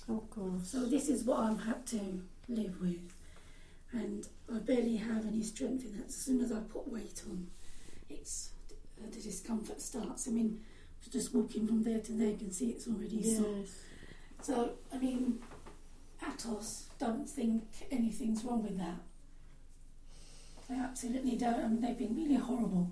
Oh, God. So this is what I've had to live with. And I barely have any strength in that. As soon as I put weight on, the discomfort starts. I mean, just walking from there to there, you can see it's already sore. So, I mean, Atos don't think anything's wrong with that. They absolutely don't. I mean, they've been really horrible.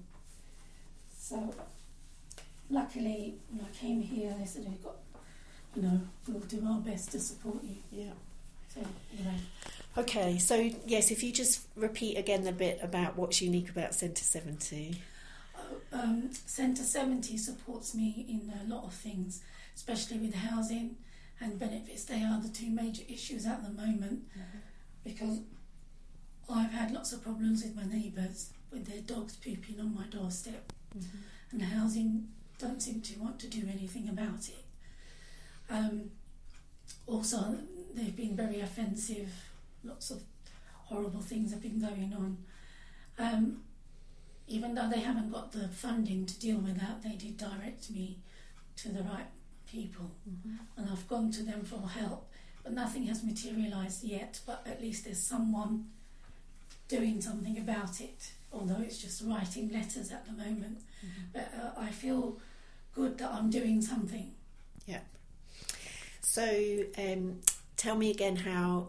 So, luckily, when I came here, they said, we'll do our best to support you. Yeah. So, anyway. Okay, so, yes, if you just repeat again a bit about what's unique about Centre 70. Centre 70 supports me in a lot of things, especially with housing and benefits. They are the two major issues at the moment, because I've had lots of problems with my neighbours, with their dogs pooping on my doorstep, and housing don't seem to want to do anything about it. Also, they've been very offensive. Lots of horrible things have been going on. Even though they haven't got the funding to deal with that, they did direct me to the right people. And I've gone to them for help, but nothing has materialised yet. But at least there's someone doing something about it, although it's just writing letters at the moment. But I feel good that I'm doing something. Yeah. So tell me again how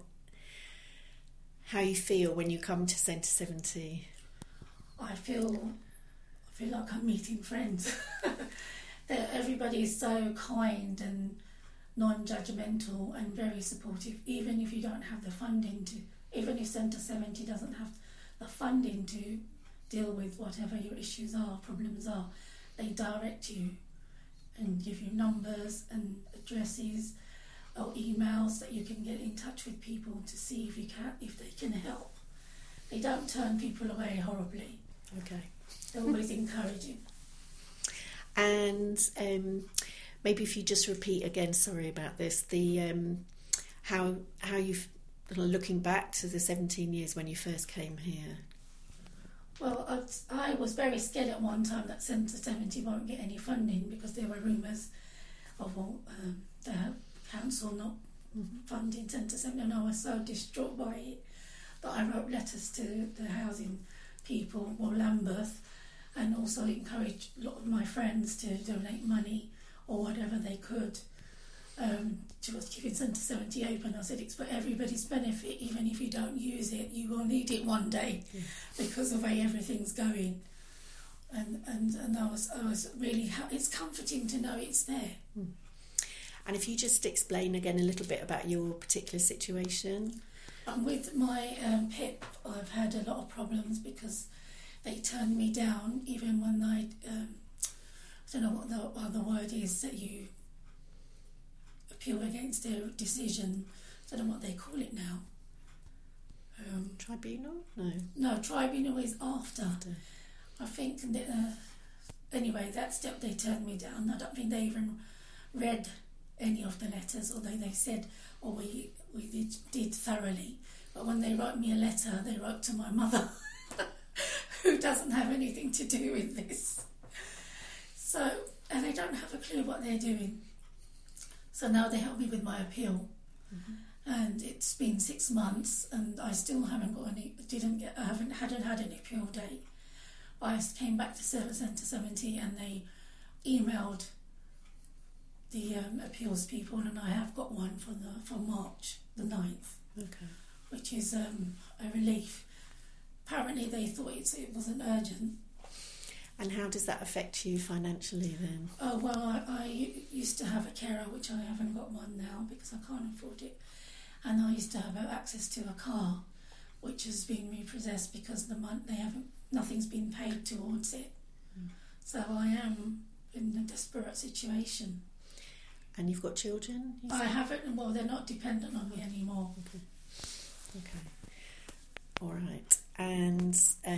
you feel when you come to Centre 70. I feel like I'm meeting friends. Everybody is so kind and non-judgmental and very supportive, even if you don't have the funding to, even if Centre 70 doesn't have the funding to deal with whatever your issues are, problems are, they direct you and give you numbers and addresses or emails that you can get in touch with people to see if they can help. They don't turn people away horribly. Okay. They're always encouraging. And maybe if you just repeat again, sorry about this, the how you looking back to the 17 years when you first came here. Well, I was very scared at one time that Centre 70 won't get any funding, because there were rumours of the council not funding Centre 70, and I was so distraught by it that I wrote letters to the housing people, Lambeth, and also encouraged a lot of my friends to donate money or whatever they could towards keeping Centre 70 open. I said it's for everybody's benefit. Even if you don't use it, you will need it one day, because of the way everything's going. And I was really it's comforting to know it's there. And if you just explain again a little bit about your particular situation. With my PIP, I've had a lot of problems because they turned me down even when I don't know what the other word is that you appeal against their decision. I don't know what they call it now. Tribunal? No, tribunal is after. I think, anyway, that step they turned me down. I don't think they even read any of the letters, although they said, we did thoroughly. But when they wrote me a letter, they wrote to my mother, who doesn't have anything to do with this. So, and they don't have a clue what they're doing. So now they help me with my appeal. And it's been 6 months, and I still haven't got hadn't had an appeal date. I came back to Centre 70, and they emailed the appeals people, and I have got one for March the 9th, which is a relief. Apparently they thought it wasn't urgent. And how does that affect you financially then? Oh, well, I used to have a carer, which I haven't got one now because I can't afford it. And I used to have access to a car, which has been repossessed because nothing's been paid towards it. So I am in a desperate situation. And you've got children? I haven't. Well, they're not dependent on me anymore. Okay. All right. And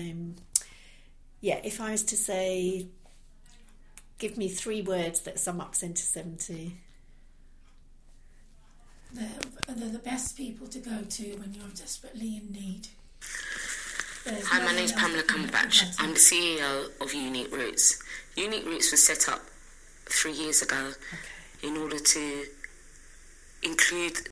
if I was to say, give me 3 words that sum up Centre 70. They're the best people to go to when you're desperately in need. Hi, my name's Pamela Cumberbatch. I'm the CEO of Unique Roots. Unique Roots was set up 3 years ago in order to include include